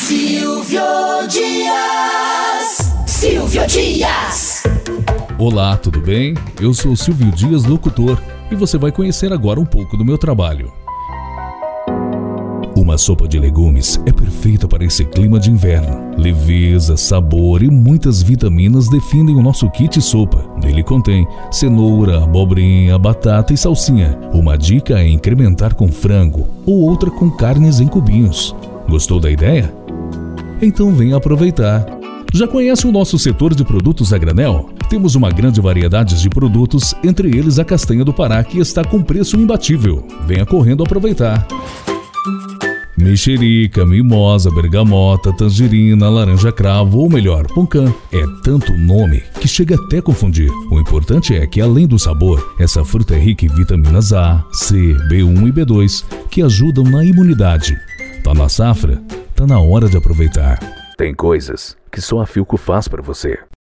Silvio Dias. Silvio Dias. Olá, tudo bem? Eu sou Silvio Dias, locutor, e você vai conhecer agora um pouco do meu trabalho. Uma sopa de legumes é perfeita para esse clima de inverno. Leveza, sabor e muitas vitaminas definem o nosso kit sopa. Nele contém cenoura, abobrinha, batata e salsinha. Uma dica é incrementar com frango ou outra com carnes em cubinhos. Gostou da ideia? Então venha aproveitar. Já conhece o nosso setor de produtos a granel? Temos uma grande variedade de produtos, entre eles a castanha do Pará, que está com preço imbatível. Venha correndo aproveitar. Mexerica, mimosa, bergamota, tangerina, laranja cravo ou melhor, poncã. É tanto nome que chega até a confundir. O importante é que, além do sabor, essa fruta é rica em vitaminas A, C, B1 e B2, que ajudam na imunidade. Tá na safra? Tá na hora de aproveitar. Tem coisas que só a Philco faz para você.